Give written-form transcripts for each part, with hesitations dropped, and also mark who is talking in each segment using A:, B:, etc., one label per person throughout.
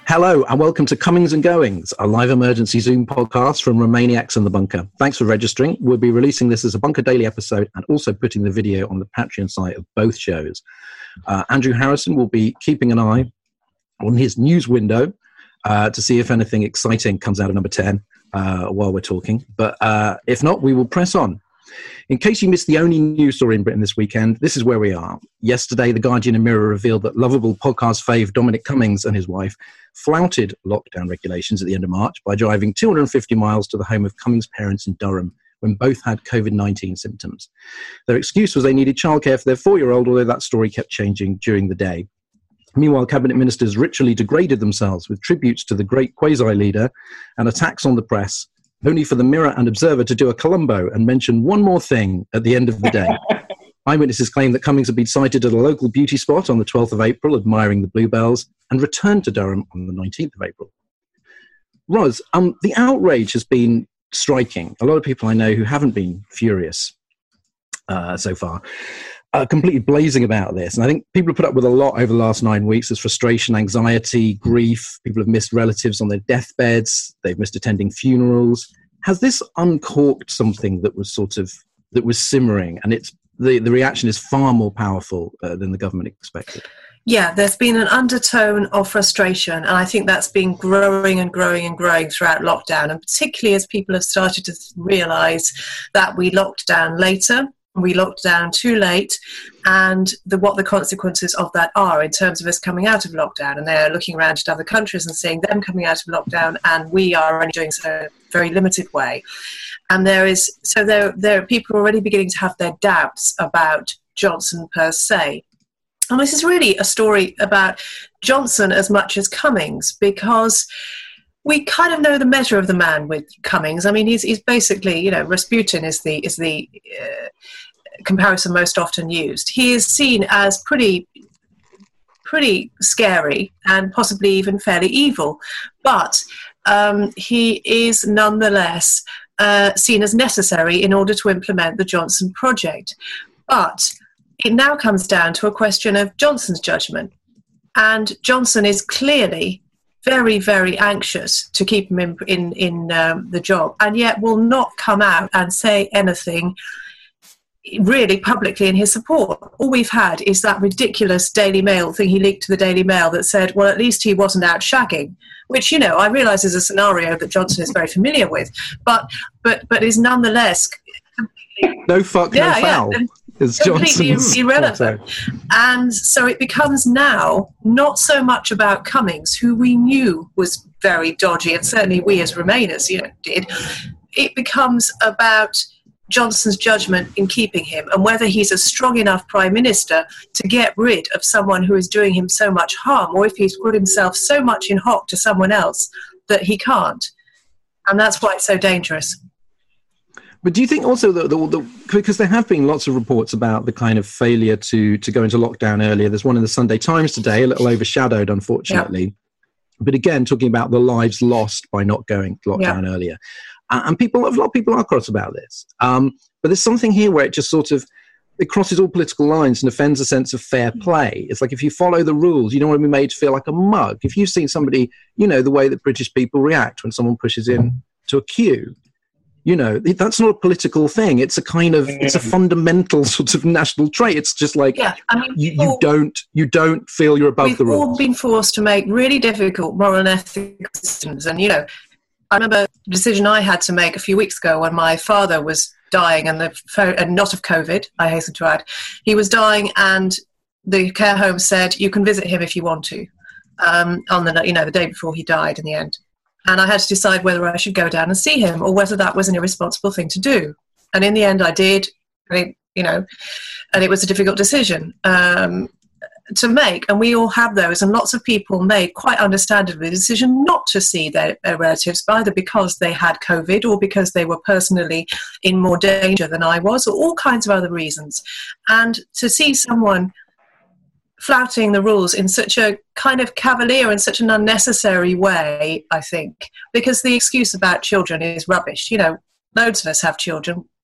A: Hello and welcome to Comings and Goings, a live emergency Zoom podcast from Romaniacs and the Bunker. Thanks for registering. We'll be releasing this as a Bunker Daily episode and also putting the video on the Patreon site of both shows. Andrew Harrison will be keeping an eye on his news window to see if anything exciting comes out of number 10 while we're talking. But if not, we will press on. In case you missed the only news story in Britain this weekend, this is where we are. Yesterday, The Guardian and Mirror revealed that lovable podcast fave Dominic Cummings and his wife flouted lockdown regulations at the end of March by driving 250 miles to the home of Cummings' parents in Durham when both had COVID-19 symptoms. Their excuse was they needed childcare for their 4-year-old, although that story kept changing during the day. Meanwhile, cabinet ministers ritually degraded themselves with tributes to the great quasi-leader and attacks on the press, only for the Mirror and Observer to do a Columbo and mention one more thing at the end of the day. Eyewitnesses claim that Cummings had been sighted at a local beauty spot on the 12th of April, admiring the bluebells, and returned to Durham on the 19th of April. Ros, the outrage has been striking. A lot of people I know who haven't been furious so far are completely blazing about this. And I think people have put up with a lot over the last 9 weeks. There's frustration, anxiety, grief. People have missed relatives on their deathbeds. They've missed attending funerals. Has this uncorked something that was simmering? And the reaction is far more powerful than the government expected.
B: Yeah, there's been an undertone of frustration, and I think that's been growing and growing and growing throughout lockdown, and particularly as people have started to realise that we locked down later, we locked down too late, and what the consequences of that are in terms of us coming out of lockdown. And they're looking around at other countries and seeing them coming out of lockdown, and we are only doing so in a very limited way. And there are people already beginning to have their doubts about Johnson per se. And this is really a story about Johnson as much as Cummings, because we kind of know the measure of the man with Cummings. I mean, he's basically, Rasputin is the comparison most often used. He is seen as pretty scary and possibly even fairly evil, but he is nonetheless seen as necessary in order to implement the Johnson project. But it now comes down to a question of Johnson's judgment. And Johnson is clearly very, very anxious to keep him in the job, and yet will not come out and say anything really publicly in his support. All we've had is that ridiculous Daily Mail thing he leaked to the Daily Mail that said, well, at least he wasn't out shagging, which, I realise is a scenario that Johnson is very familiar with, but is nonetheless...
A: No fuck, no foul. It's
B: completely irrelevant. And so it becomes now not so much about Cummings, who we knew was very dodgy, and certainly we as Remainers did. It becomes about Johnson's judgment in keeping him, and whether he's a strong enough Prime Minister to get rid of someone who is doing him so much harm, or if he's put himself so much in hock to someone else that he can't. And that's why it's so dangerous.
A: But do you think also that because there have been lots of reports about the kind of failure to go into lockdown earlier. There's one in the Sunday Times today, a little overshadowed, unfortunately. Yeah. But again, talking about the lives lost by not going to lockdown earlier. And a lot of people are cross about this. But there's something here where it just it crosses all political lines and offends a sense of fair play. It's like if you follow the rules, you don't want to be made to feel like a mug. If you've seen somebody, the way that British people react when someone pushes in to a queue, that's not a political thing. It's it's a fundamental sort of national trait. It's just like, you don't feel you're above the rules.
B: We've all been forced to make really difficult moral and ethical decisions. And, I remember a decision I had to make a few weeks ago when my father was dying, and not of COVID, I hasten to add. He was dying, and the care home said, you can visit him if you want to, on the day before he died in the end. And I had to decide whether I should go down and see him or whether that was an irresponsible thing to do. And in the end, I did, and it was a difficult decision to make. And we all have those. And lots of people made, quite understandably, the decision not to see their relatives, either because they had COVID or because they were personally in more danger than I was, or all kinds of other reasons. And to see someone flouting the rules in such a kind of cavalier and such an unnecessary way, I think, because the excuse about children is rubbish. Loads of us have children.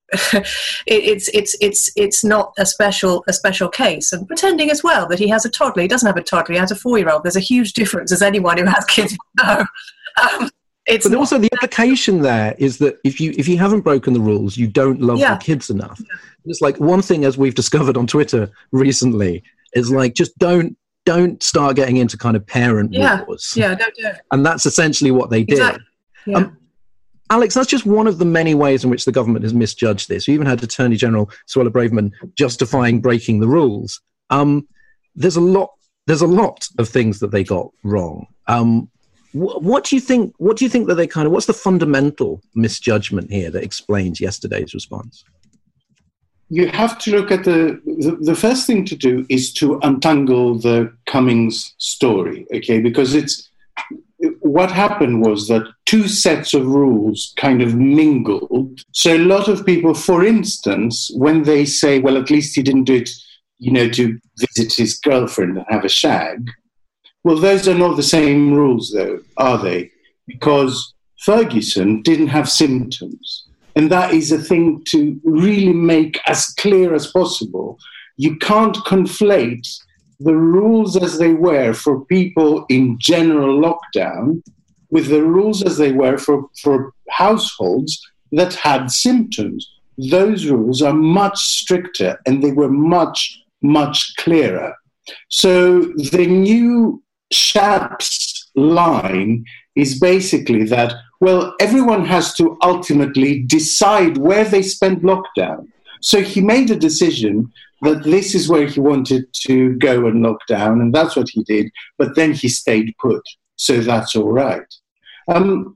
B: it's not a special case. And pretending as well that he has a toddler. He doesn't have a toddler. He has a 4-year-old. There's a huge difference, as anyone who has kids will know.
A: But also the implication there is that if you haven't broken the rules, you don't love your kids enough. It's like one thing, as we've discovered on Twitter recently, is like just don't start getting into kind of parent wars.
B: Yeah, don't do it.
A: And that's essentially what they did.
B: Exactly. Yeah.
A: Alex, that's just one of the many ways in which the government has misjudged this. We even had Attorney General Suella Braverman justifying breaking the rules. There's a lot of things that they got wrong. What do you think that they kind of, what's the fundamental misjudgment here that explains yesterday's response?
C: You have to look at the first thing to do is to untangle the Cummings story, okay? Because what happened was that two sets of rules kind of mingled. So a lot of people, for instance, when they say, well, at least he didn't do it, to visit his girlfriend and have a shag. Well, those are not the same rules, though, are they? Because Ferguson didn't have symptoms. And that is a thing to really make as clear as possible. You can't conflate the rules as they were for people in general lockdown with the rules as they were for households that had symptoms. Those rules are much stricter and they were much, much clearer. So the new Shap's line is basically that, well, everyone has to ultimately decide where they spend lockdown. So he made a decision that this is where he wanted to go and lock down, and that's what he did, but then he stayed put. So that's all right. And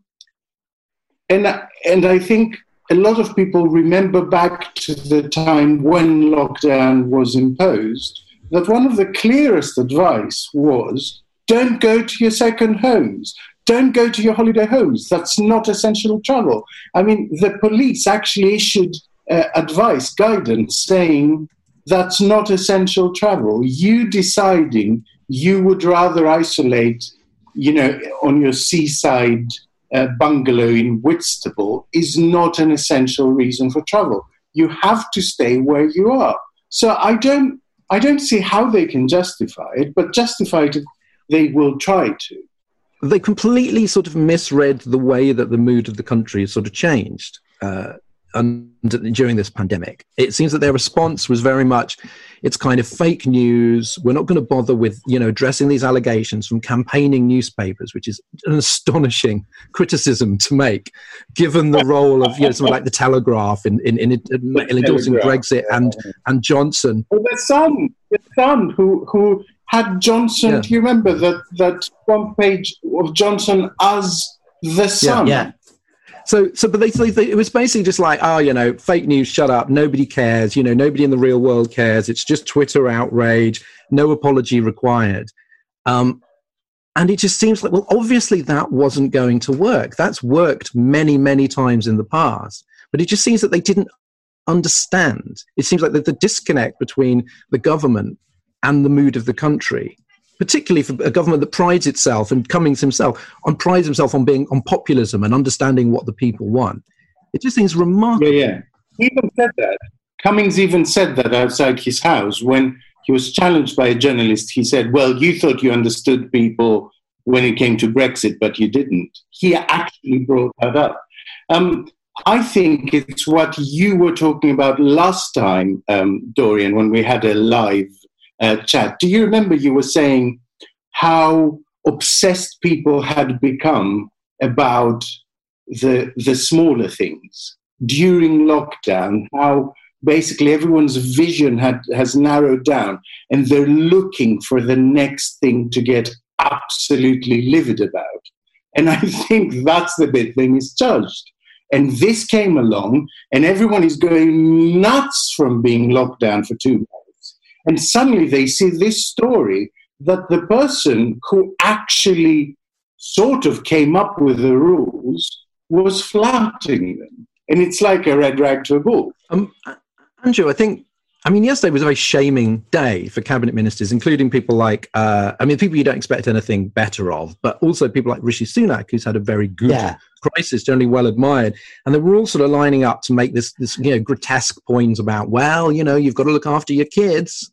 C: I think a lot of people remember back to the time when lockdown was imposed, that one of the clearest advice was, don't go to your second homes. Don't go to your holiday homes. That's not essential travel. I mean, the police actually issued advice, guidance, saying that's not essential travel. You deciding you would rather isolate, on your seaside bungalow in Whitstable is not an essential reason for travel. You have to stay where you are. So I don't see how they can justify it, but justify it they will try to.
A: They completely sort of misread the way that the mood of the country has sort of changed during this pandemic. It seems that their response was very much, it's kind of fake news. We're not going to bother with, addressing these allegations from campaigning newspapers, which is an astonishing criticism to make, given the role of, something like the Telegraph in endorsing Brexit and Johnson.
C: Well, the Sun who had Johnson. Yeah. Do you remember that one page of Johnson as the Sun?
A: Yeah. So, but it was basically just like, fake news, shut up, nobody cares, nobody in the real world cares, it's just Twitter outrage, no apology required. And it just seems like, well, obviously that wasn't going to work. That's worked many, many times in the past, but it just seems that they didn't understand. It seems like the disconnect between the government and the mood of the country, particularly for a government that prides itself, and Cummings himself, prides himself on being on populism and understanding what the people want. It just seems remarkable.
C: Yeah. He even said that. Cummings even said that outside his house when he was challenged by a journalist. He said, well, you thought you understood people when it came to Brexit, but you didn't. He actually brought that up. I think it's what you were talking about last time, Dorian, when we had a live chat. Do you remember you were saying how obsessed people had become about the smaller things during lockdown, how basically everyone's vision has narrowed down and they're looking for the next thing to get absolutely livid about. And I think that's the bit they misjudged. And this came along and everyone is going nuts from being locked down for 2 months. And suddenly they see this story that the person who actually sort of came up with the rules was flouting them. And it's like a red rag to a bull.
A: Andrew, I think I mean, yesterday was a very shaming day for cabinet ministers, including people like, people you don't expect anything better of, but also people like Rishi Sunak, who's had a very good crisis, generally well admired. And they were all sort of lining up to make this grotesque point about, well, you've got to look after your kids,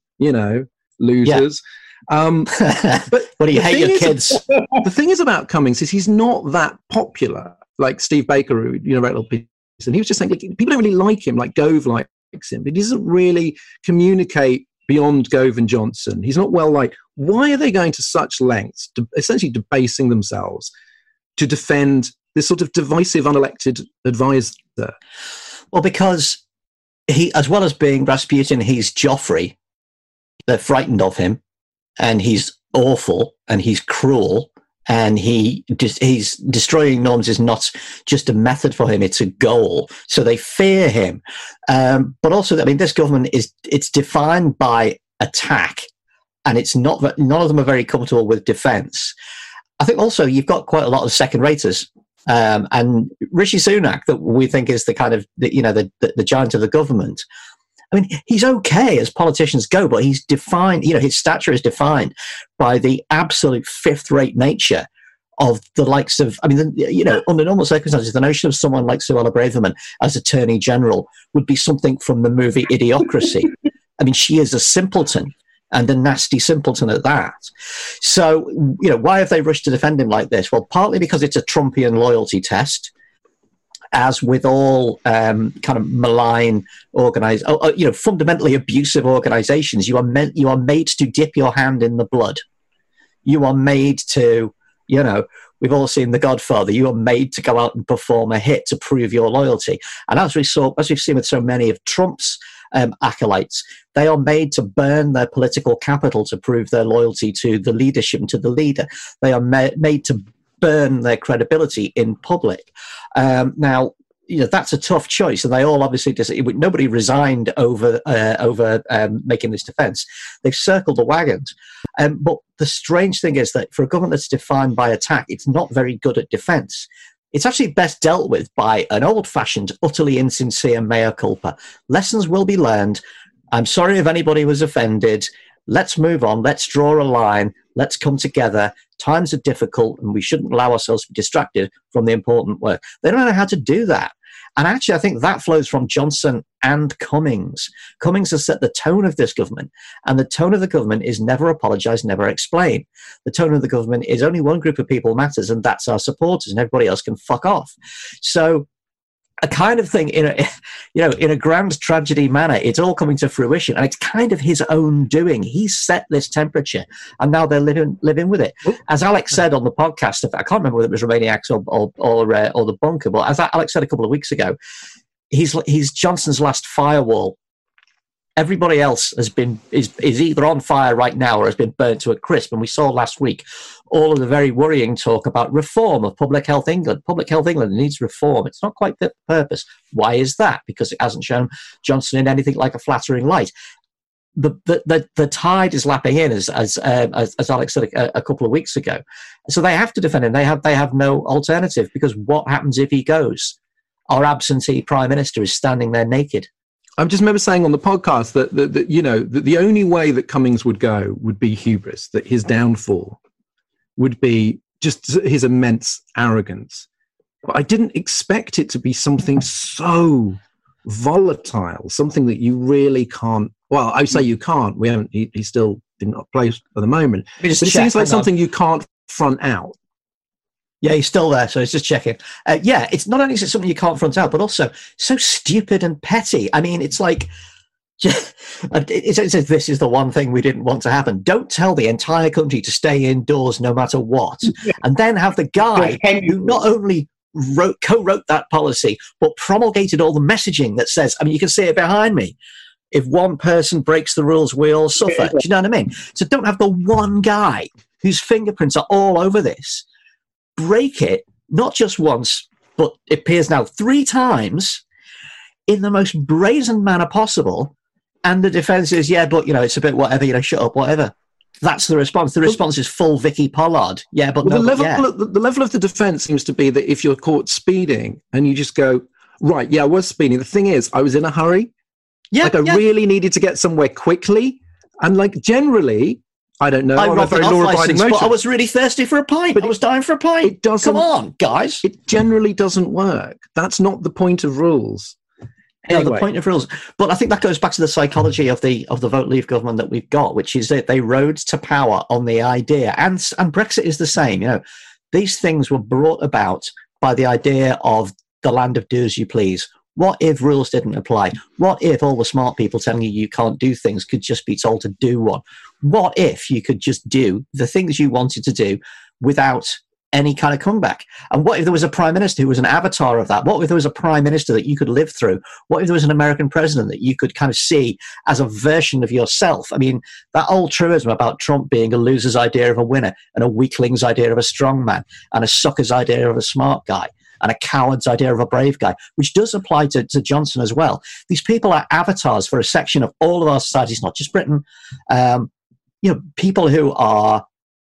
A: losers.
D: Yeah. But what do you hate your kids?
A: The thing is about Cummings is he's not that popular, like Steve Baker, who wrote a little piece, and he was just saying, like, people don't really like him, like Gove likes him, but he doesn't really communicate beyond Gove and Johnson. He's not well liked. Why are they going to such lengths, essentially debasing themselves, to defend this sort of divisive, unelected advisor?
D: Well, because he, as well as being Rasputin, he's Joffrey. They're frightened of him, and he's awful, and he's cruel, and he's destroying norms is not just a method for him; it's a goal. So they fear him. But also, this government it's defined by attack, and it's not that none of them are very comfortable with defence. I think also you've got quite a lot of second raters. And Rishi Sunak, that we think is the kind of the giant of the government. He's okay as politicians go, but he's defined. His stature is defined by the absolute fifth-rate nature of the likes of. Under normal circumstances, the notion of someone like Suella Braverman as Attorney General would be something from the movie Idiocracy. She is a simpleton. And a nasty simpleton at that. So, why have they rushed to defend him like this? Well, partly because it's a Trumpian loyalty test, as with all kind of malign, fundamentally abusive organizations. You are made to dip your hand in the blood. You are made to, we've all seen The Godfather. You are made to go out and perform a hit to prove your loyalty. And as we've seen with so many of Trump's acolytes, they are made to burn their political capital to prove their loyalty to the leadership and to the leader. They are made to burn their credibility in public. Now, that's a tough choice, and they all obviously nobody resigned over making this defence. They've circled the wagons. But the strange thing is that for a government that's defined by attack, it's not very good at defence. It's actually best dealt with by an old-fashioned, utterly insincere mea culpa. Lessons will be learned. I'm sorry if anybody was offended. Let's move on. Let's draw a line. Let's come together. Times are difficult, and we shouldn't allow ourselves to be distracted from the important work. They don't know how to do that. And actually, I think that flows from Johnson and Cummings. Cummings has set the tone of this government, and the tone of the government is never apologise, never explain. The tone of the government is only one group of people matters, and that's our supporters, and everybody else can fuck off. So a kind of thing in a grand tragedy manner, it's all coming to fruition, and it's kind of his own doing. He set this temperature, and now they're living with it. As Alex said on the podcast, I can't remember whether it was Romaniacs or the Bunker, but as Alex said a couple of weeks ago, he's Johnson's last firewall. Everybody else is either on fire right now or has been burnt to a crisp. And we saw last week all of the very worrying talk about reform of Public Health England. Public Health England needs reform. It's not quite fit for purpose. Why is that? Because it hasn't shown Johnson in anything like a flattering light. The tide is lapping in, as Alex said a couple of weeks ago. So they have to defend him. They have no alternative, because what happens if he goes? Our absentee prime minister is standing there naked.
A: I just remember saying on the podcast that the only way that Cummings would go would be hubris, that his downfall would be just his immense arrogance. But I didn't expect it to be something so volatile, something that you really can't. Well, I say you can't. We haven't. He's still in place at the moment. But it seems like something you can't front out.
D: Yeah, he's still there, so it's just checking. It's not only is it something you can't front out, but also so stupid and petty. It's like, it says this is the one thing we didn't want to happen. Don't tell the entire country to stay indoors no matter what. And then have the guy who not only co-wrote that policy, but promulgated all the messaging that says, you can see it behind me, if one person breaks the rules, we all suffer. Do you know what I mean? So don't have the one guy whose fingerprints are all over this break it, not just once, but it appears now 3 times in the most brazen manner possible. And the defence is, it's a bit whatever, shut up, whatever. That's the response. The response is full Vicky Pollard. Yeah, but
A: the level of the defence seems to be that if you're caught speeding and you just go, right, yeah, I was speeding. The thing is, I was in a hurry. I really needed to get somewhere quickly. And like generally, I don't know. I'm a very law-abiding motorist.
D: But I was really thirsty for a pint. But I was dying for a pint.
A: It doesn't.
D: Come on, guys.
A: It generally doesn't work. That's not the point of rules.
D: Anyway. No, the point of rules. But I think that goes back to the psychology of the vote leave government that we've got, which is that they rode to power on the idea, and Brexit is the same. You know, these things were brought about by the idea of the land of do as you please. What if rules didn't apply? What if all the smart people telling you can't do things could just be told to do one? What if you could just do the things you wanted to do without any kind of comeback? And what if there was a prime minister who was an avatar of that? What if there was a prime minister that you could live through? What if there was an American president that you could kind of see as a version of yourself? I mean, that old truism about Trump being a loser's idea of a winner and a weakling's idea of a strong man and a sucker's idea of a smart guy and a coward's idea of a brave guy, which does apply to Johnson as well. These people are avatars for a section of all of our societies, not just Britain. People who are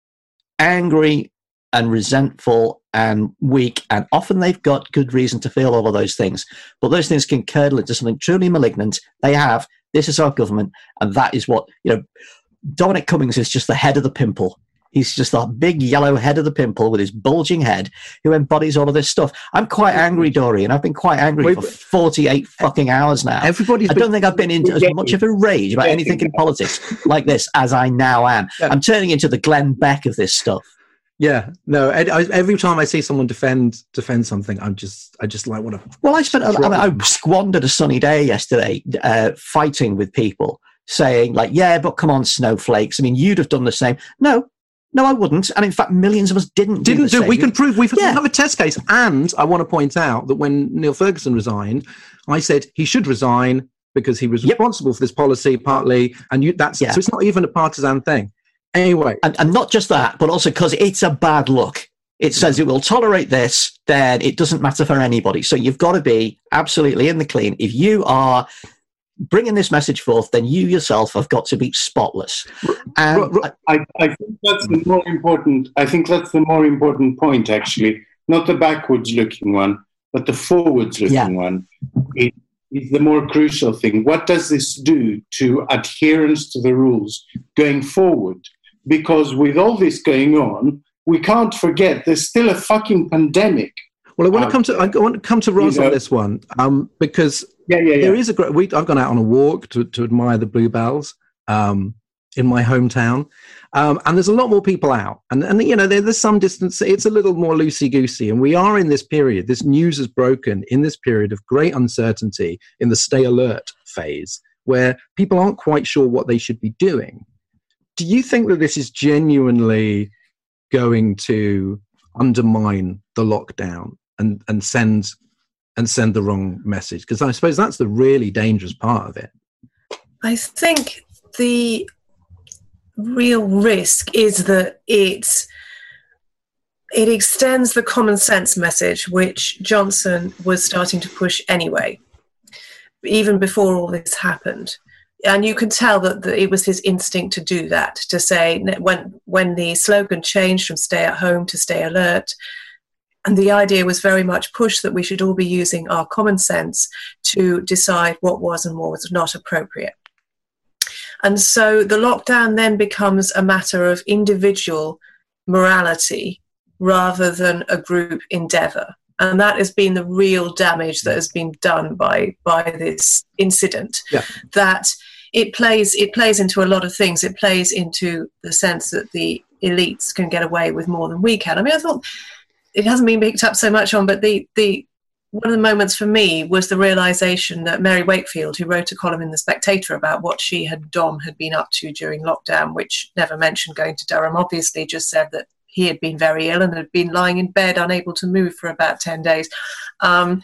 D: angry and resentful and weak, and often they've got good reason to feel all of those things. But those things can curdle into something truly malignant. They have, this is our government, and that is what, Dominic Cummings is just the head of the pimple. He's just that big yellow head of the pimple with his bulging head who embodies all of this stuff. I'm quite angry, Dorian. I've been quite angry for 48 fucking hours now. I don't think I've been into as much of a rage about anything in politics like this as I now am. Yeah. I'm turning into the Glenn Beck of this stuff.
A: Yeah, no. Every time I see someone defend something, I just like want to.
D: Well, I squandered a sunny day yesterday fighting with people, saying like, "Yeah, but come on, snowflakes. I mean, you'd have done the same." No, I wouldn't. And in fact, millions of us didn't do.
A: We can prove we have a test case. And I want to point out that when Neil Ferguson resigned, I said he should resign because he was responsible for this policy partly. And so it's not even a partisan thing. Anyway.
D: And not just that, but also because it's a bad look. It says it will tolerate this, then it doesn't matter for anybody. So you've got to be absolutely in the clean. If you are bringing this message forth, then you yourself have got to be spotless. And
C: I think that's the more important. I think that's the more important point, actually. Not the backwards-looking one, but the forwards-looking one. It is the more crucial thing. What does this do to adherence to the rules going forward? Because with all this going on, we can't forget there's still a fucking pandemic.
A: Well, I want to come to Ros on this one because there is a great. I've gone out on a walk to admire the bluebells in my hometown, and there's a lot more people out, and there's some distance. It's a little more loosey goosey, and we are in this period. This news has broken in this period of great uncertainty in the stay alert phase, where people aren't quite sure what they should be doing. Do you think that this is genuinely going to undermine the lockdown and send the wrong message? Because I suppose that's the really dangerous part of it.
B: I think the real risk is that it extends the common sense message, which Johnson was starting to push anyway, even before all this happened. And you can tell that it was his instinct to do that, to say when the slogan changed from stay at home to stay alert, and the idea was very much pushed that we should all be using our common sense to decide what was and what was not appropriate. And so the lockdown then becomes a matter of individual morality rather than a group endeavour. And that has been the real damage that has been done by this incident. Yeah. That it plays into a lot of things. It plays into the sense that the elites can get away with more than we can. I mean, I thought it hasn't been picked up so much on, but the one of the moments for me was the realisation that Mary Wakefield, who wrote a column in The Spectator about what she and Dom had been up to during lockdown, which never mentioned going to Durham, obviously just said that he had been very ill and had been lying in bed, unable to move for about 10 days. Abed.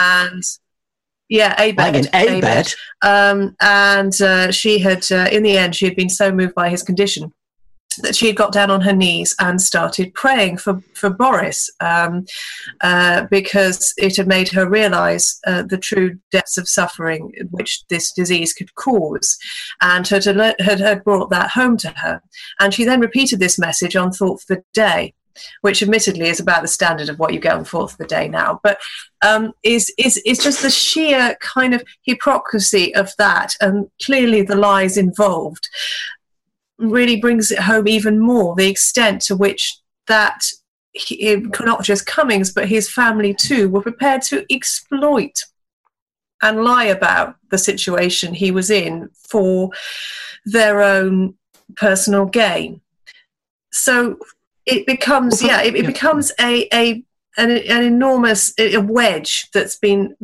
B: She had, in the end, she had been so moved by his condition that she had got down on her knees and started praying for Boris because it had made her realise the true depths of suffering which this disease could cause, and had brought that home to her. And she then repeated this message on Thought for the Day. which admittedly is about the standard of what you get on 4th of the day now, but is just the sheer kind of hypocrisy of that, and clearly the lies involved really brings it home even more, the extent to which that not just Cummings but his family too were prepared to exploit and lie about the situation he was in for their own personal gain. So it becomes becomes an enormous wedge that's been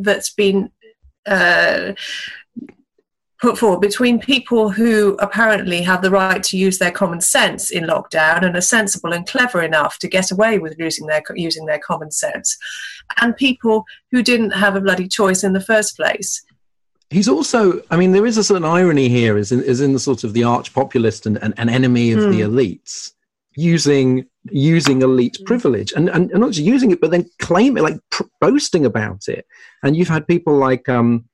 B: put forward between people who apparently have the right to use their common sense in lockdown and are sensible and clever enough to get away with using their common sense, and people who didn't have a bloody choice in the first place.
A: He's also, I mean, there is a certain irony here, is in the sort of the arch populist and enemy of the elites, using elite privilege and not just using it, but then claiming, like boasting about it. And you've had people like,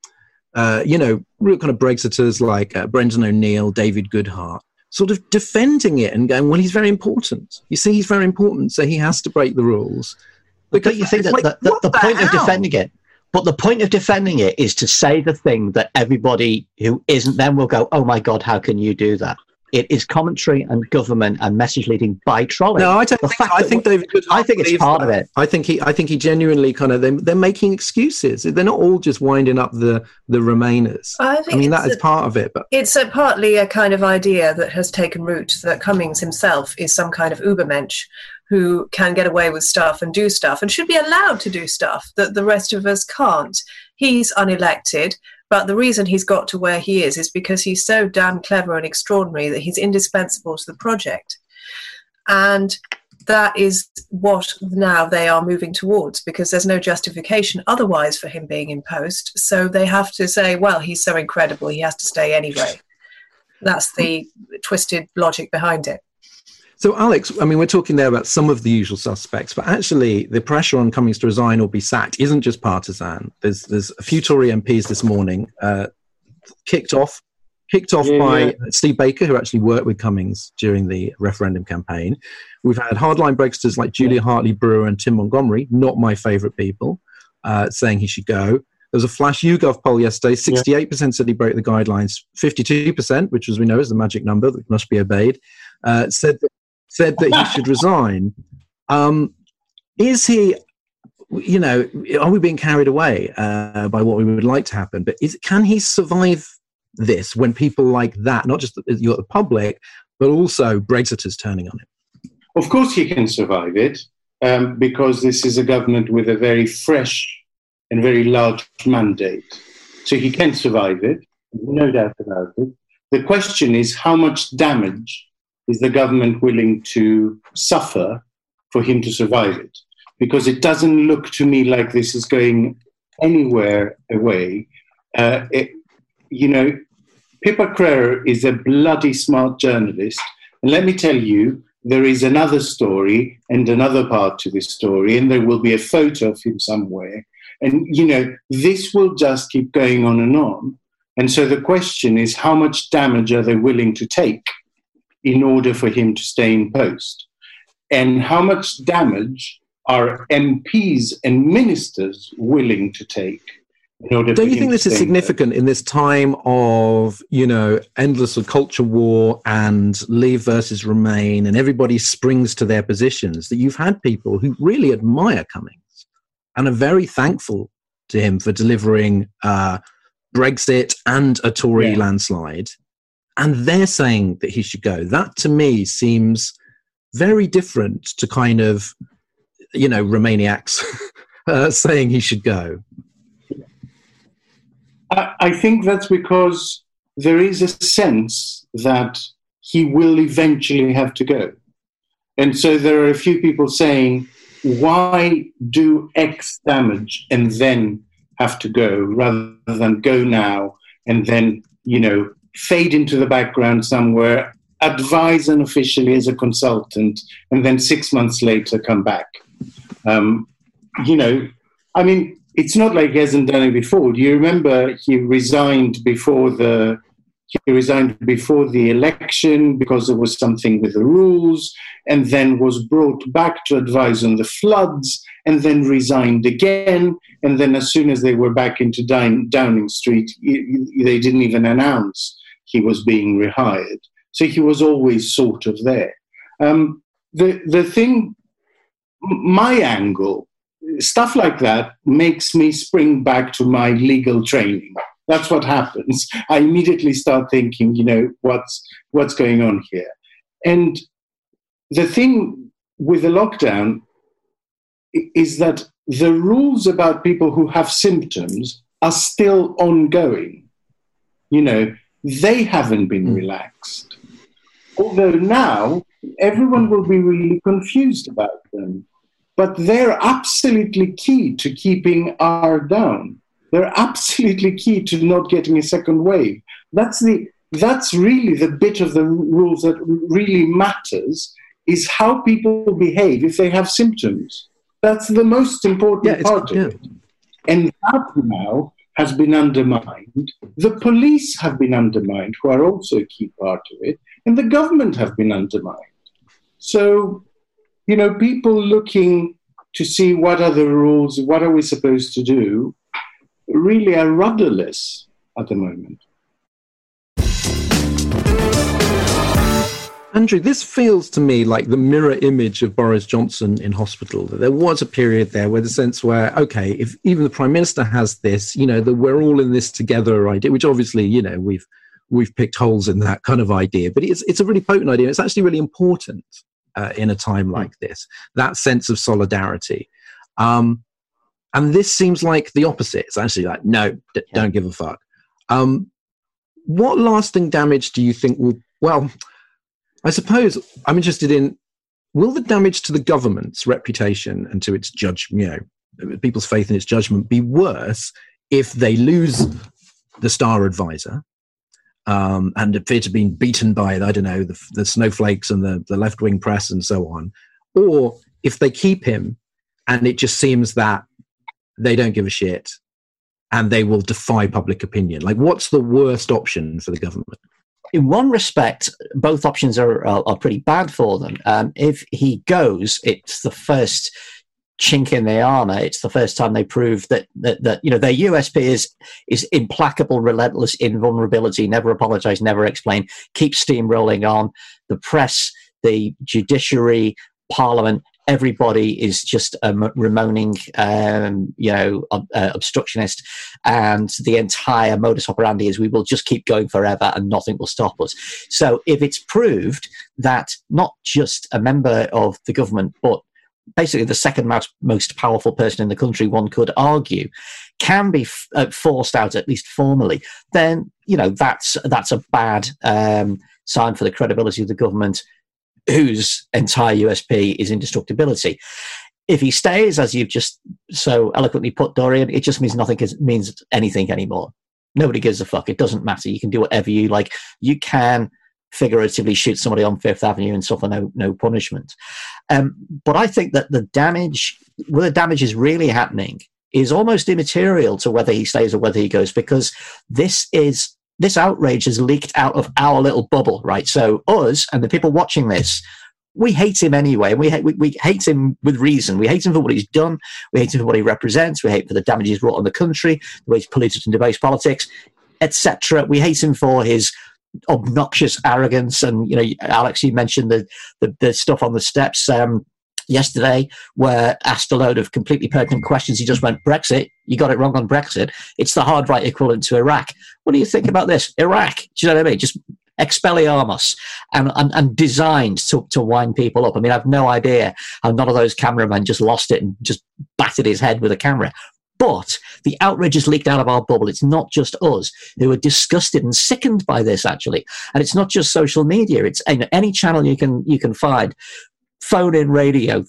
A: real kind of Brexiters like Brendan O'Neill, David Goodhart, sort of defending it and going, well, he's very important. You see, he's very important, so he has to break the rules.
D: Because you think that the point of defending it, but the point of defending it is to say the thing that everybody who isn't them will go, oh my God, how can you do that? It is commentary and government and message leading by trolling.
A: No, I think David Goodhart,
D: I think it's part of it.
A: I think he genuinely kind of, they're making excuses. They're not all just winding up the Remainers. I mean, that is part of it. But
B: it's partly a kind of idea that has taken root that Cummings himself is some kind of Ubermensch who can get away with stuff and do stuff and should be allowed to do stuff that the rest of us can't. He's unelected. But the reason he's got to where he is because he's so damn clever and extraordinary that he's indispensable to the project. And that is what now they are moving towards, because there's no justification otherwise for him being in post. So they have to say, well, he's so incredible, he has to stay anyway. That's the twisted logic behind it.
A: So, Alex, I mean, we're talking there about some of the usual suspects, but actually the pressure on Cummings to resign or be sacked isn't just partisan. There's a few Tory MPs this morning kicked off by Steve Baker, who actually worked with Cummings during the referendum campaign. We've had hardline Brexiters like Julia Hartley-Brewer and Tim Montgomery, not my favourite people, saying he should go. There was a flash YouGov poll yesterday. 68% said he broke the guidelines. 52%, which as we know is the magic number that must be obeyed, said that he should resign. Is he, are we being carried away by what we would like to happen? But can he survive this when people like that, not just the public, but also Brexiters turning on him?
C: Of course he can survive it, because this is a government with a very fresh and very large mandate. So he can survive it, no doubt about it. The question is, how much damage is the government willing to suffer for him to survive it? Because it doesn't look to me like this is going anywhere away. Pippa Crerar is a bloody smart journalist. And let me tell you, there is another story and another part to this story, and there will be a photo of him somewhere. And, this will just keep going on and on. And so the question is, how much damage are they willing to take in order for him to stay in post? And how much damage are MPs and ministers willing to take in order
A: Don't you think this is significant in this time of, endless culture war and Leave versus Remain, and everybody springs to their positions, that you've had people who really admire Cummings and are very thankful to him for delivering Brexit and a Tory landslide, and they're saying that he should go? That to me seems very different to kind of, Remainiacs saying he should go.
C: I think that's because there is a sense that he will eventually have to go. And so there are a few people saying, why do X damage and then have to go, rather than go now and then, fade into the background somewhere, advise unofficially as a consultant, and then 6 months later come back. It's not like he hasn't done it before. Do you remember he resigned before the He resigned before the election because there was something with the rules, and then was brought back to advise on the floods, and then resigned again. And then as soon as they were back into Downing Street, they didn't even announce he was being rehired. So he was always sort of there. The thing, my angle, stuff like that makes me spring back to my legal training. That's what happens. I immediately start thinking, what's going on here? And the thing with the lockdown is that the rules about people who have symptoms are still ongoing. They haven't been relaxed. Although now everyone will be really confused about them. But they're absolutely key to keeping R down. They're absolutely key to not getting a second wave. That's really the bit of the rules that really matters, is how people behave if they have symptoms. That's the most important part of it. And that now has been undermined. The police have been undermined, who are also a key part of it, and the government have been undermined. So, people looking to see what are the rules, what are we supposed to do, really are rudderless at the moment.
A: Andrew, this feels to me like the mirror image of Boris Johnson in hospital. There was a period there where the sense where, okay, if even the Prime Minister has this, that we're all in this together idea, which obviously, we've picked holes in that kind of idea, but it's a really potent idea. It's actually really important in a time like this, that sense of solidarity. And this seems like the opposite. It's actually like, no, don't give a fuck. What lasting damage do you think will, I suppose I'm interested in, will the damage to the government's reputation and to its people's faith in its judgment be worse if they lose the star advisor and appear to be beaten by, I don't know, the snowflakes and the left-wing press and so on, or if they keep him and it just seems that they don't give a shit and they will defy public opinion? Like, what's the worst option for the government?
D: In one respect, both options are pretty bad for them. If he goes, it's the first chink in the armor. It's the first time they prove that their USP is implacable, relentless invulnerability, never apologize, never explain, keep steamrolling on. The press, the judiciary, Parliament, everybody is just a Ramoning, obstructionist, and the entire modus operandi is we will just keep going forever and nothing will stop us. So if it's proved that not just a member of the government, but basically the second most powerful person in the country, one could argue, can be forced out, at least formally, then that's a bad sign for the credibility of the government, whose entire USP is indestructibility. If he stays, as you've just so eloquently put, Dorian, it just means nothing means anything anymore. Nobody gives a fuck. It doesn't matter. You can do whatever you like. You can figuratively shoot somebody on Fifth Avenue and suffer no punishment. But I think that the damage is really happening is almost immaterial to whether he stays or whether he goes, because this outrage has leaked out of our little bubble, right? So us and the people watching this, we hate him anyway. We hate him with reason. We hate him for what he's done. We hate him for what he represents. We hate him for the damage he's wrought on the country, the way he's polluted and debased politics, etc. We hate him for his obnoxious arrogance. And, Alex, you mentioned the stuff on the steps yesterday, where asked a load of completely pertinent questions, he just went, Brexit, you got it wrong on Brexit. It's the hard right equivalent to Iraq. What do you think about this? Iraq, do you know what I mean? Just Expelliarmus, and designed to wind people up. I mean, I've no idea how none of those cameramen just lost it and just battered his head with a camera. But the outrage has leaked out of our bubble. It's not just us who are disgusted and sickened by this, actually. And it's not just social media. It's any channel you can find. Phone-in radio,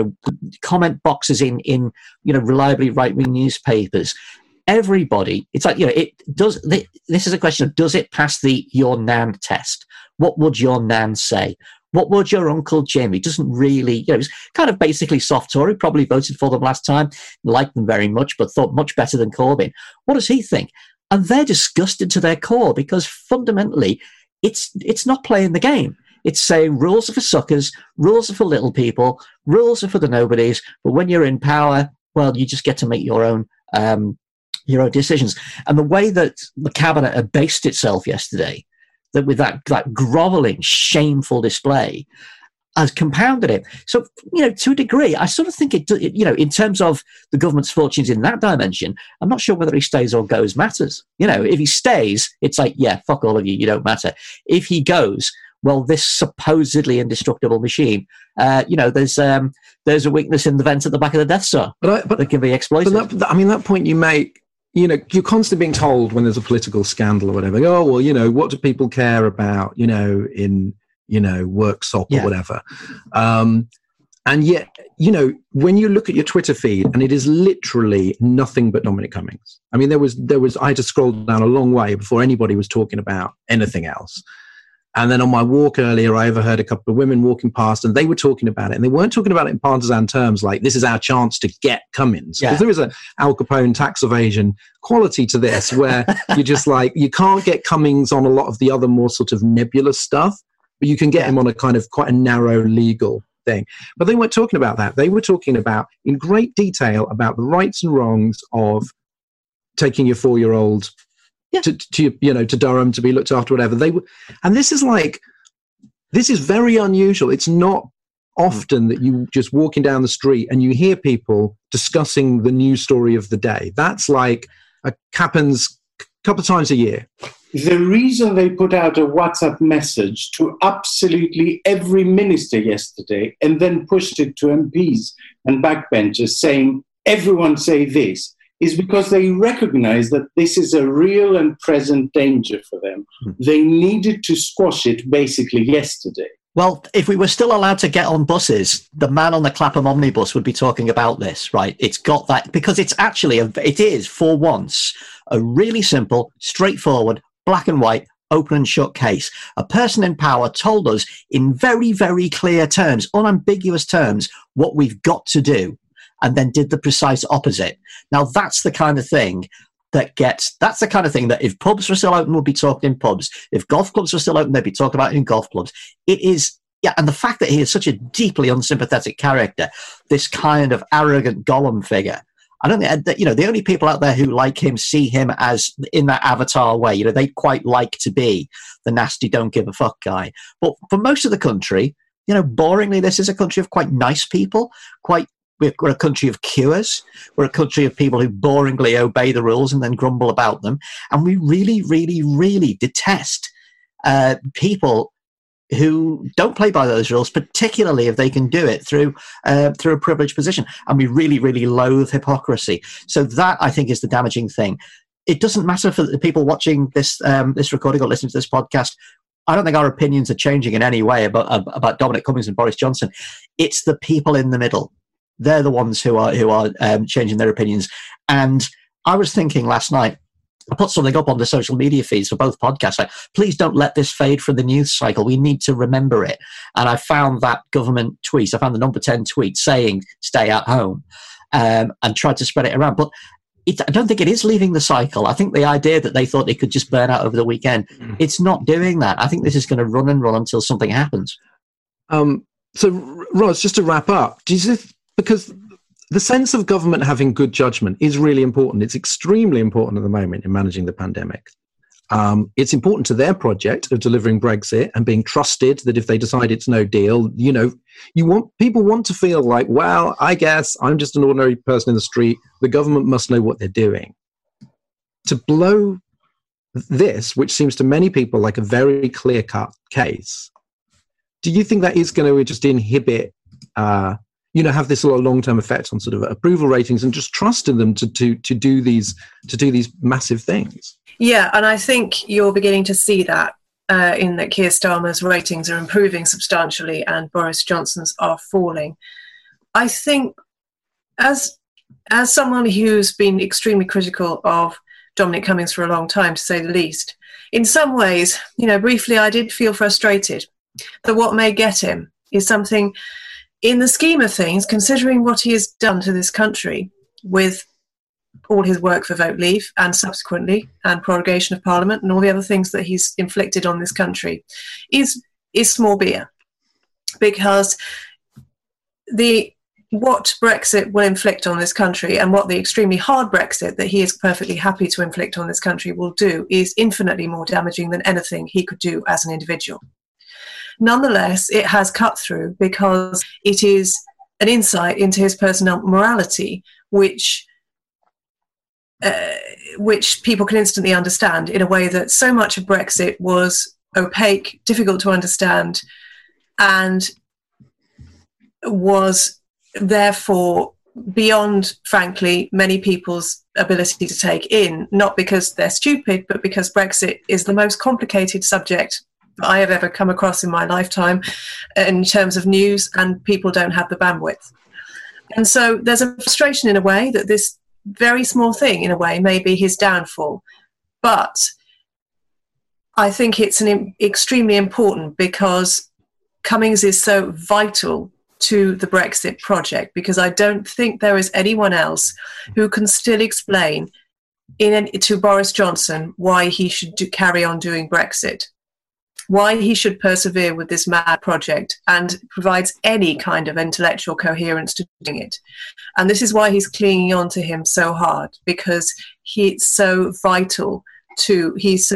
D: comment boxes in reliably right-wing newspapers. Everybody, it's like, this is a question of, does it pass the your nan test? What would your nan say? What would your Uncle Jim? He doesn't really, he's kind of basically soft Tory, probably voted for them last time, liked them very much, but thought much better than Corbyn. What does he think? And they're disgusted to their core because fundamentally it's not playing the game. It's saying rules are for suckers, rules are for little people, rules are for the nobodies. But when you're in power, well, you just get to make your own decisions. And the way that the cabinet abased itself yesterday, that with that groveling, shameful display, has compounded it. So, to a degree, I sort of think it, in terms of the government's fortunes in that dimension, I'm not sure whether he stays or goes matters. If he stays, it's like, yeah, fuck all of you, you don't matter. If he goes, well, this supposedly indestructible machine, there's a weakness in the vent at the back of the Death Star that can be exploited.
A: But that point you make, you're constantly being told when there's a political scandal or whatever, oh, well, what do people care about, in work SOP or whatever. And yet, when you look at your Twitter feed and it is literally nothing but Dominic Cummings. I mean, I had to scroll down a long way before anybody was talking about anything else. And then on my walk earlier, I overheard a couple of women walking past and they were talking about it. And they weren't talking about it in partisan terms like this is our chance to get Cummings. Because there is a Al Capone tax evasion quality to this where you're just like, you can't get Cummings on a lot of the other more sort of nebulous stuff. But you can get him on a kind of quite a narrow legal thing. But they weren't talking about that. They were talking about, in great detail, about the rights and wrongs of taking your 4-year-old to Durham to be looked after, whatever. And this is very unusual. It's not often that you just walking down the street and you hear people discussing the news story of the day. That's like happens a couple of times a year.
C: The reason they put out a WhatsApp message to absolutely every minister yesterday and then pushed it to MPs and backbenchers saying, everyone say this, is because they recognize that this is a real and present danger for them. They needed to squash it basically yesterday.
D: Well, if we were still allowed to get on buses, the man on the Clapham omnibus would be talking about this, right? It's got that, because it's actually, it is for once, a really simple, straightforward, black and white, open and shut case. A person in power told us in very, very clear terms, unambiguous terms, what we've got to do, and then did the precise opposite. Now, that's the kind of thing that if pubs were still open, we'd be talking in pubs. If golf clubs were still open, they'd be talking about it in golf clubs. It is, and the fact that he is such a deeply unsympathetic character, this kind of arrogant Gollum figure, I don't think that, the only people out there who like him see him as in that Avatar way. They quite like to be the nasty, don't give a fuck guy. But for most of the country, boringly, this is a country of quite nice people. We're a country of cures. We're a country of people who boringly obey the rules and then grumble about them. And we really, really, really detest people who don't play by those rules, particularly if they can do it through a privileged position. And we really, really loathe hypocrisy. So that, I think, is the damaging thing. It doesn't matter for the people watching this recording or listening to this podcast. I don't think our opinions are changing in any way about Dominic Cummings and Boris Johnson. It's the people in the middle. They're the ones who are changing their opinions. And I was thinking last night, I put something up on the social media feeds for both podcasts. Like, please don't let this fade from the news cycle. We need to remember it. And I found that government tweet. I found the number 10 tweet saying stay at home and tried to spread it around. But I don't think it is leaving the cycle. I think the idea that they thought they could just burn out over the weekend, it's not doing that. I think this is going to run and run until something happens.
A: So, Ros, just to wrap up, because the sense of government having good judgment is really important. It's extremely important at the moment in managing the pandemic. It's important to their project of delivering Brexit and being trusted that if they decide it's no deal, people want to feel like, well, I guess I'm just an ordinary person in the street. The government must know what they're doing. To blow this, which seems to many people like a very clear-cut case, do you think that is going to just inhibit have this sort of long-term effect on sort of approval ratings and just trust in them to do these massive things?
B: Yeah, and I think you're beginning to see that in that Keir Starmer's ratings are improving substantially and Boris Johnson's are falling. I think as someone who's been extremely critical of Dominic Cummings for a long time, to say the least, in some ways, briefly I did feel frustrated that what may get him is something, in the scheme of things, considering what he has done to this country with all his work for Vote Leave and subsequently, and prorogation of Parliament and all the other things that he's inflicted on this country, is small beer. Because what Brexit will inflict on this country and what the extremely hard Brexit that he is perfectly happy to inflict on this country will do is infinitely more damaging than anything he could do as an individual. Nonetheless, it has cut through because it is an insight into his personal morality, which people can instantly understand in a way that so much of Brexit was opaque, difficult to understand, and was therefore beyond, frankly, many people's ability to take in, not because they're stupid, but because Brexit is the most complicated subject I have ever come across in my lifetime in terms of news, and people don't have the bandwidth. And so there's a frustration in a way that this very small thing, in a way, may be his downfall. But I think it's extremely important because Cummings is so vital to the Brexit project, because I don't think there is anyone else who can still explain to Boris Johnson why he should carry on doing Brexit, why he should persevere with this mad project, and provides any kind of intellectual coherence to doing it. And this is why he's clinging on to him so hard, because he's so vital to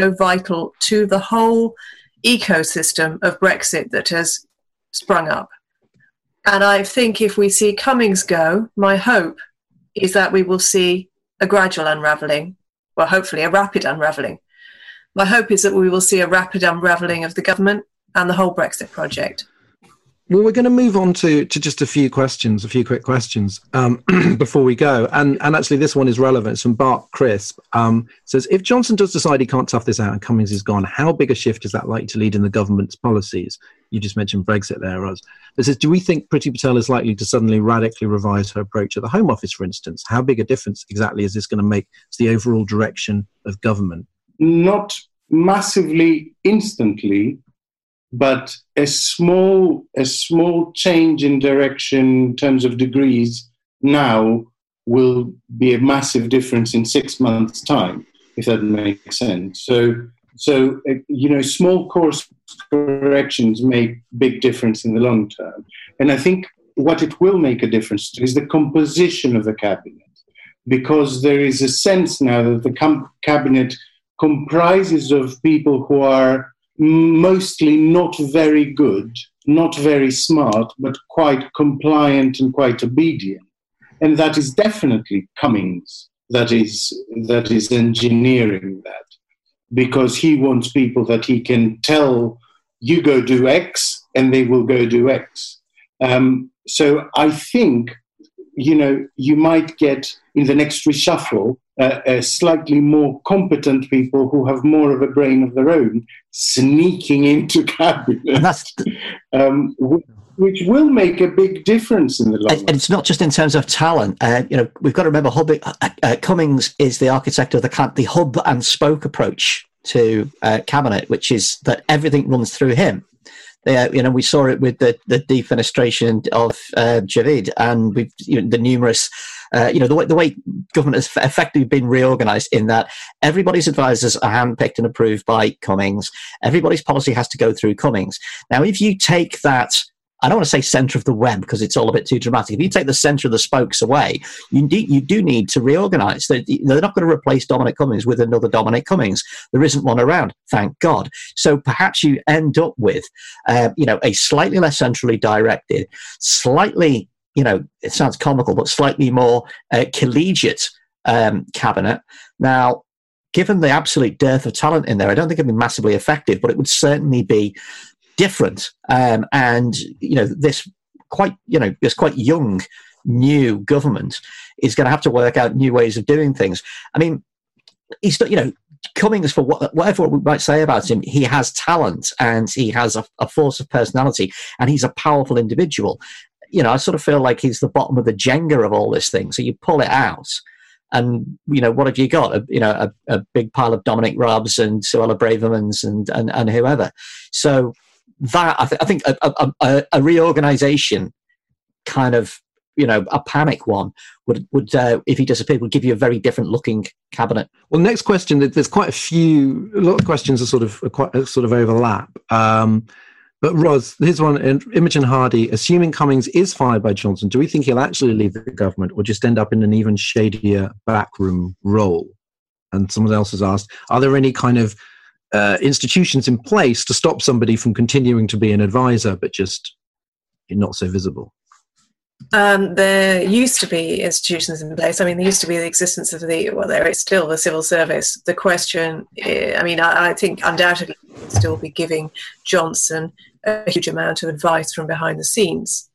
B: the whole ecosystem of Brexit that has sprung up. And I think if we see Cummings go, my hope is that we will see a gradual unravelling, well, hopefully a rapid unravelling. My hope is that we will see a rapid unravelling of the government and the whole Brexit project.
A: Well, we're going to move on to just a few quick questions before we go. And actually, this one is relevant. It's from Bart Crisp. Says, if Johnson does decide he can't tough this out and Cummings is gone, how big a shift is that likely to lead in the government's policies? You just mentioned Brexit there, Ros. It says, do we think Priti Patel is likely to suddenly radically revise her approach at the Home Office, for instance? How big a difference exactly is this going to make to the overall direction of government?
C: Not massively instantly, but a small change in direction in terms of degrees now will be a massive difference in 6 months' time, if that makes sense. So small course corrections make big difference in the long term. And I think what it will make a difference to is the composition of the cabinet, because there is a sense now that the cabinet comprises of people who are mostly not very good, not very smart, but quite compliant and quite obedient. And that is definitely Cummings that is engineering that, because he wants people that he can tell, you go do X, and they will go do X. So I think, you might get in the next reshuffle slightly more competent people who have more of a brain of their own sneaking into cabinet, which will make a big difference in the long run.
D: And it's not just in terms of talent. We've got to remember Cummings is the architect of the hub and spoke approach to cabinet, which is that everything runs through him. We saw it with the defenestration of Javid, and with the numerous, the way government has effectively been reorganised in that everybody's advisors are handpicked and approved by Cummings. Everybody's policy has to go through Cummings. Now, if you take that, I don't want to say centre of the web because it's all a bit too dramatic. If you take the centre of the spokes away, you do need to reorganise. They're not going to replace Dominic Cummings with another Dominic Cummings. There isn't one around, thank God. So perhaps you end up with, a slightly less centrally directed, slightly, it sounds comical, but slightly more collegiate cabinet. Now, given the absolute dearth of talent in there, I don't think it'd be massively effective, but it would certainly be different, and this quite young new government is going to have to work out new ways of doing things. I mean, he's Cummings, for whatever we might say about him, he has talent and he has a force of personality, and he's a powerful individual. I sort of feel like he's the bottom of the Jenga of all this thing. So you pull it out, and what have you got? A big pile of Dominic Raabs and Suella Bravermans and whoever. So that I think a reorganisation kind of a panic one, would if he disappeared, would give you a very different looking cabinet.
A: Well, next question. There's quite a lot of questions are sort of overlap. But Ros, here's one. Imogen Hardy, assuming Cummings is fired by Johnson, do we think he'll actually leave the government or just end up in an even shadier backroom role? And someone else has asked, are there any kind of institutions in place to stop somebody from continuing to be an advisor, but just not so visible?
B: There used to be institutions in place. I mean, there used to be the existence of there is still the civil service. The question, I think undoubtedly we'll still be giving Johnson a huge amount of advice from behind the scenes.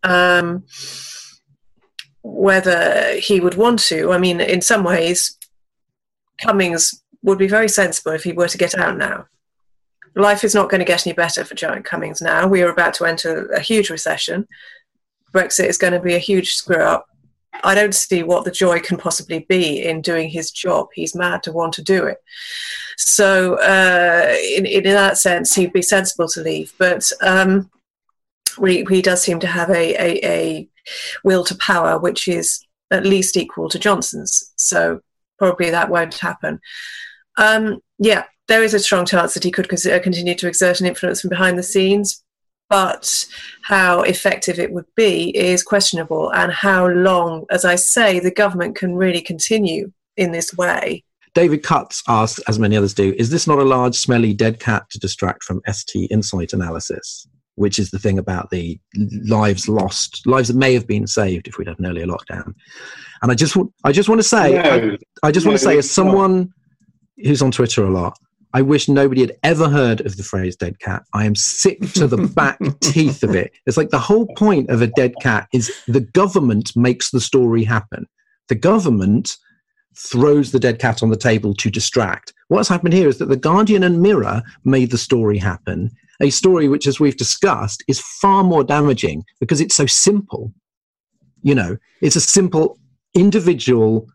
B: Whether he would want to, in some ways, Cummings would be very sensible if he were to get out now. Life is not going to get any better for Giant Cummings now. We are about to enter a huge recession. Brexit is going to be a huge screw-up. I don't see what the joy can possibly be in doing his job. He's mad to want to do it. So in that sense, he'd be sensible to leave. But he does seem to have a will to power which is at least equal to Johnson's. So probably that won't happen. There is a strong chance that he could continue to exert an influence from behind the scenes. But how effective it would be is questionable, and how long, as I say, the government can really continue in this way.
A: David Cutts asked, as many others do, is this not a large, smelly dead cat to distract from ST Insight analysis, which is the thing about the lives lost, lives that may have been saved if we'd had an earlier lockdown. And I just want to say, as someone who's on Twitter a lot, I wish nobody had ever heard of the phrase dead cat. I am sick to the back teeth of it. It's like the whole point of a dead cat is the government makes the story happen. The government throws the dead cat on the table to distract. What's happened here is that The Guardian and Mirror made the story happen, a story which, as we've discussed, is far more damaging because it's so simple. It's a simple individual,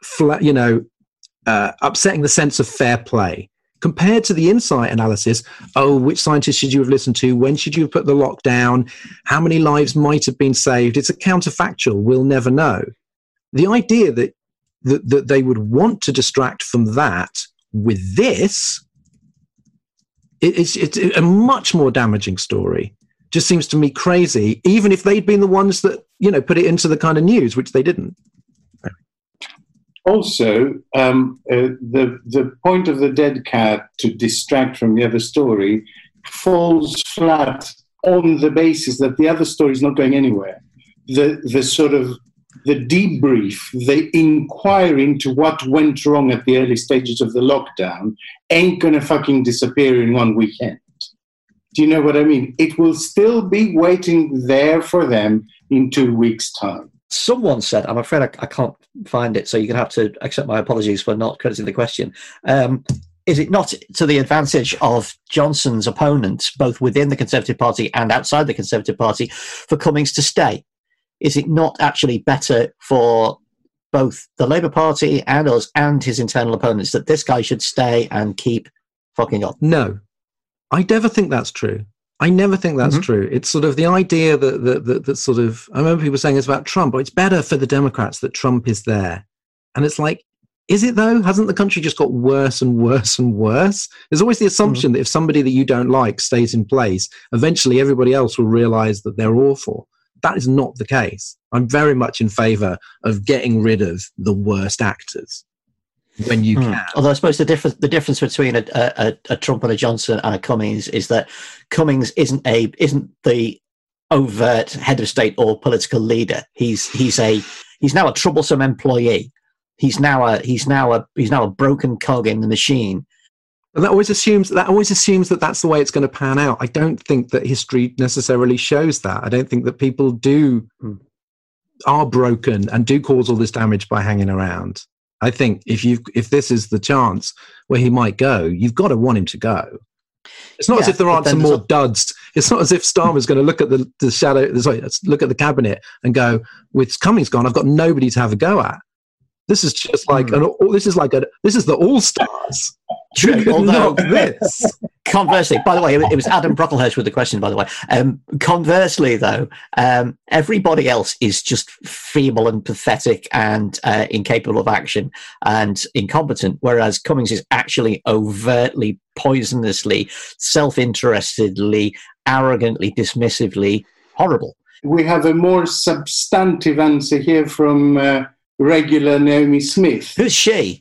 A: upsetting the sense of fair play. Compared to the Insight analysis, which scientists should you have listened to? When should you have put the lockdown? How many lives might have been saved? It's a counterfactual. We'll never know. The idea that they would want to distract from that with this, it's a much more damaging story. Just seems to me crazy, even if they'd been the ones that, put it into the kind of news, which they didn't.
C: Also, the point of the dead cat to distract from the other story falls flat on the basis that the other story is not going anywhere. The debrief, the inquiry into what went wrong at the early stages of the lockdown ain't going to fucking disappear in one weekend. Do you know what I mean? It will still be waiting there for them in 2 weeks' time.
D: Someone said, I'm afraid I can't find it, so you're going to have to accept my apologies for not crediting the question. Is it not to the advantage of Johnson's opponents, both within the Conservative Party and outside the Conservative Party, for Cummings to stay? Is it not actually better for both the Labour Party and us and his internal opponents that this guy should stay and keep fucking on?
A: No, I never think that's true. I never think that's true. It's sort of the idea that sort of, I remember people saying it's about Trump, it's better for the Democrats that Trump is there. And it's like, is it though? Hasn't the country just got worse and worse and worse? There's always the assumption that if somebody that you don't like stays in place, eventually everybody else will realize that they're awful. That is not the case. I'm very much in favor of getting rid of the worst actors when you can.
D: Although I suppose the difference between a Trump and a Johnson and a Cummings is that Cummings isn't the overt head of state or political leader. He's now a troublesome employee. He's now a broken cog in the machine.
A: And that always assumes that that's the way it's going to pan out. I don't think that history necessarily shows that. I don't think that people are broken and do cause all this damage by hanging around. I think if this is the chance where he might go, you've got to want him to go. It's not as if there aren't some more duds. It's not as if Starmer's going to look at look at the cabinet and go, with Cummings gone, I've got nobody to have a go at. This is just like this is the All Stars.
D: True, although
A: this.
D: Conversely, by the way, it was Adam Brocklehurst with the question, by the way. Conversely, though, everybody else is just feeble and pathetic and incapable of action and incompetent, whereas Cummings is actually overtly, poisonously, self-interestedly, arrogantly, dismissively horrible.
C: We have a more substantive answer here from regular Naomi Smith.
D: Who's she?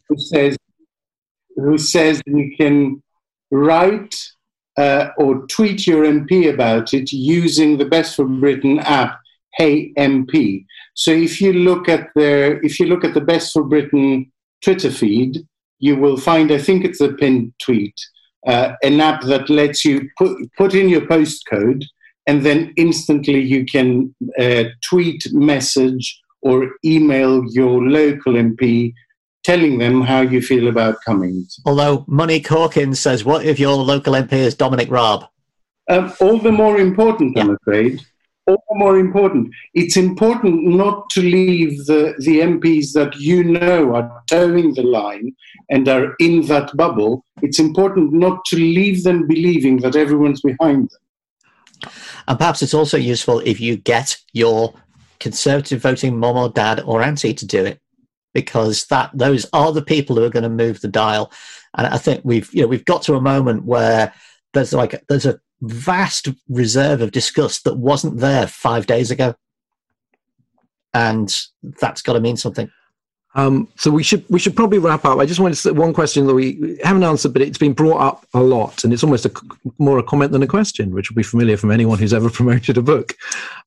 C: Who says you can write or tweet your MP about it using the Best for Britain app, Hey MP. So if you look at the Best for Britain Twitter feed, you will find, I think it's a pinned tweet, an app that lets you put in your postcode, and then instantly you can tweet, message, or email your local MP telling them how you feel about Cummings.
D: Although Monique Hawkins says, what if your local MP is Dominic Raab?
C: All the more important, I'm afraid. All the more important. It's important not to leave the MPs that you know are towing the line and are in that bubble. It's important not to leave them believing that everyone's behind them.
D: And perhaps it's also useful if you get your Conservative voting mum or dad or auntie to do it, because those are the people who are going to move the dial. And I think we've got to a moment where there's a vast reserve of disgust that wasn't there 5 days ago, and that's got to mean something.
A: So we should probably wrap up. I just wanted to say one question that we haven't answered, but it's been brought up a lot, and it's almost more a comment than a question, which will be familiar from anyone who's ever promoted a book,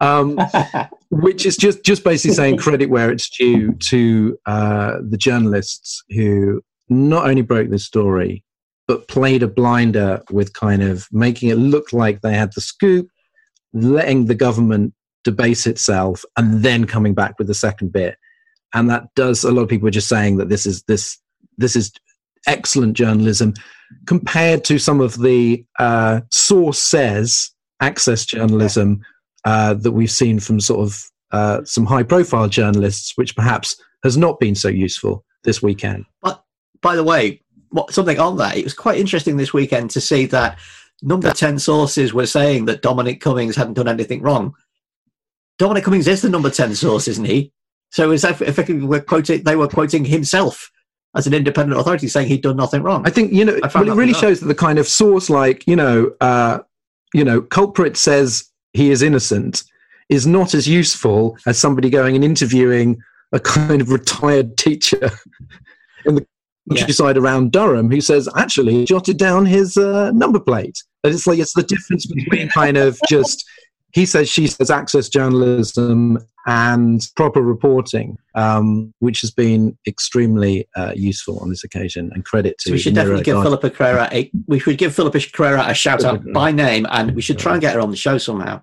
A: which is just basically saying credit where it's due to the journalists who not only broke this story, but played a blinder with kind of making it look like they had the scoop, letting the government debase itself, and then coming back with the second bit. And that does, a lot of people are just saying that this is excellent journalism compared to some of the source says access journalism that we've seen from sort of some high profile journalists, which perhaps has not been so useful this weekend.
D: But by the way, something on that, it was quite interesting this weekend to see that number 10 sources were saying that Dominic Cummings hadn't done anything wrong. Dominic Cummings is the number 10 source, isn't he? So is that effectively they were quoting himself as an independent authority, saying he'd done nothing wrong.
A: I think it really shows that the kind of source, like culprit says he is innocent, is not as useful as somebody going and interviewing a kind of retired teacher in the countryside around Durham who says actually he jotted down his number plate. And it's like it's the difference between kind of just he says, she says, access journalism and proper reporting, which has been extremely useful on this occasion. And credit to.
D: So we should definitely give Philippa Carrera a shout out by name, and we should try and get her on the show somehow,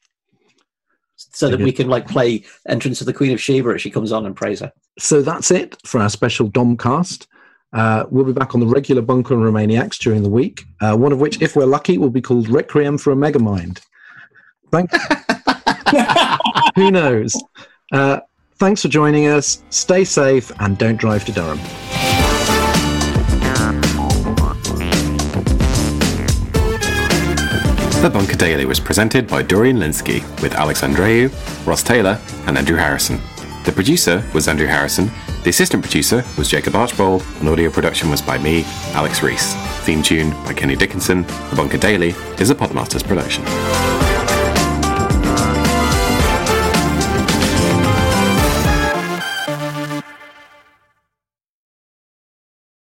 D: so that we can play Entrance of the Queen of Sheba if she comes on and praise her.
A: So that's it for our special Domcast. We'll be back on the regular Bunker and Romaniacs during the week. One of which, if we're lucky, will be called Requiem for a Megamind. Who knows? Thanks for joining us. Stay safe and don't drive to Durham.
E: The Bunker Daily was presented by Dorian Linsky with Alex Andreou, Ross Taylor and Andrew Harrison. The producer was Andrew Harrison, the assistant producer was Jacob Archbold, and audio production was by me, Alex Rees. Theme tune by Kenny Dickinson. The Bunker Daily is a Podmasters production.